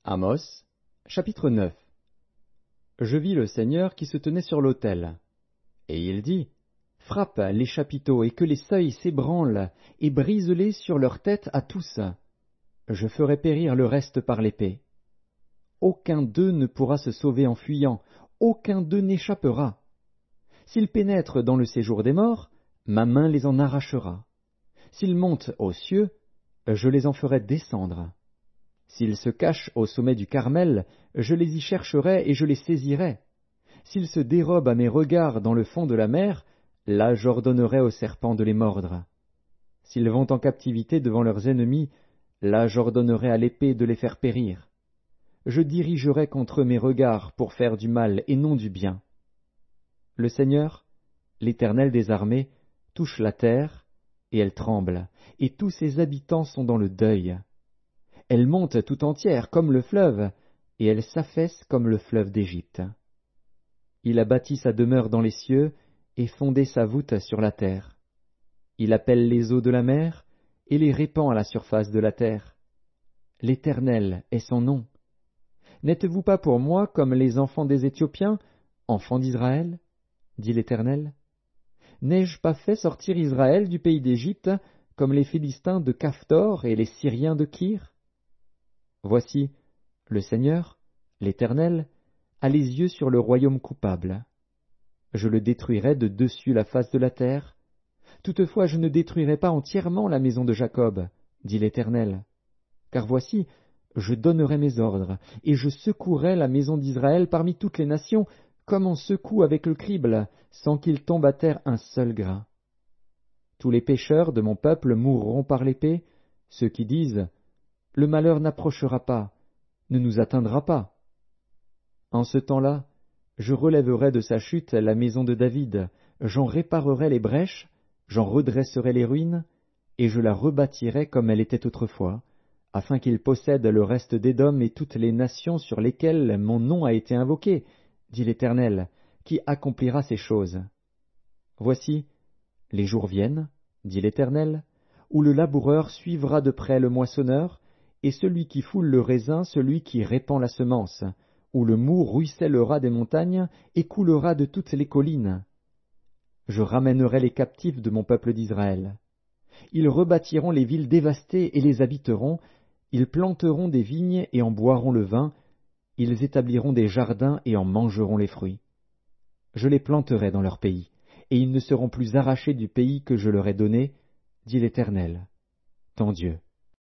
Amos, chapitre 9. Je vis le Seigneur qui se tenait sur l'autel. Et il dit, frappe les chapiteaux et que les seuils s'ébranlent, et brise-les sur leur tête à tous. Je ferai périr le reste par l'épée. Aucun d'eux ne pourra se sauver en fuyant, aucun d'eux n'échappera. S'ils pénètrent dans le séjour des morts, ma main les en arrachera. S'ils montent aux cieux, je les en ferai descendre. S'ils se cachent au sommet du Carmel, je les y chercherai et je les saisirai. S'ils se dérobent à mes regards dans le fond de la mer, là j'ordonnerai aux serpents de les mordre. S'ils vont en captivité devant leurs ennemis, là j'ordonnerai à l'épée de les faire périr. Je dirigerai contre eux mes regards pour faire du mal et non du bien. Le Seigneur, l'Éternel des armées, touche la terre, et elle tremble, et tous ses habitants sont dans le deuil. Elle monte tout entière comme le fleuve, et elle s'affaisse comme le fleuve d'Égypte. Il a bâti sa demeure dans les cieux, et fondé sa voûte sur la terre. Il appelle les eaux de la mer, et les répand à la surface de la terre. L'Éternel est son nom. N'êtes-vous pas pour moi comme les enfants des Éthiopiens, enfants d'Israël? Dit l'Éternel. N'ai-je pas fait sortir Israël du pays d'Égypte, comme les Philistins de Caphtor et les Syriens de Kir? Voici, le Seigneur, l'Éternel, a les yeux sur le royaume coupable. Je le détruirai de dessus la face de la terre. Toutefois je ne détruirai pas entièrement la maison de Jacob, dit l'Éternel. Car voici, je donnerai mes ordres, et je secouerai la maison d'Israël parmi toutes les nations, comme on secoue avec le crible, sans qu'il tombe à terre un seul grain. Tous les pécheurs de mon peuple mourront par l'épée, ceux qui disent « Le malheur n'approchera pas, ne nous atteindra pas ». En ce temps-là, je relèverai de sa chute la maison de David, j'en réparerai les brèches, j'en redresserai les ruines, et je la rebâtirai comme elle était autrefois, afin qu'il possède le reste d'Édom et toutes les nations sur lesquelles mon nom a été invoqué, dit l'Éternel, qui accomplira ces choses. Voici, les jours viennent, dit l'Éternel, où le laboureur suivra de près le moissonneur, et celui qui foule le raisin, celui qui répand la semence, où le moût ruissellera des montagnes et coulera de toutes les collines. Je ramènerai les captifs de mon peuple d'Israël. Ils rebâtiront les villes dévastées et les habiteront, ils planteront des vignes et en boiront le vin, ils établiront des jardins et en mangeront les fruits. Je les planterai dans leur pays, et ils ne seront plus arrachés du pays que je leur ai donné, dit l'Éternel, ton Dieu.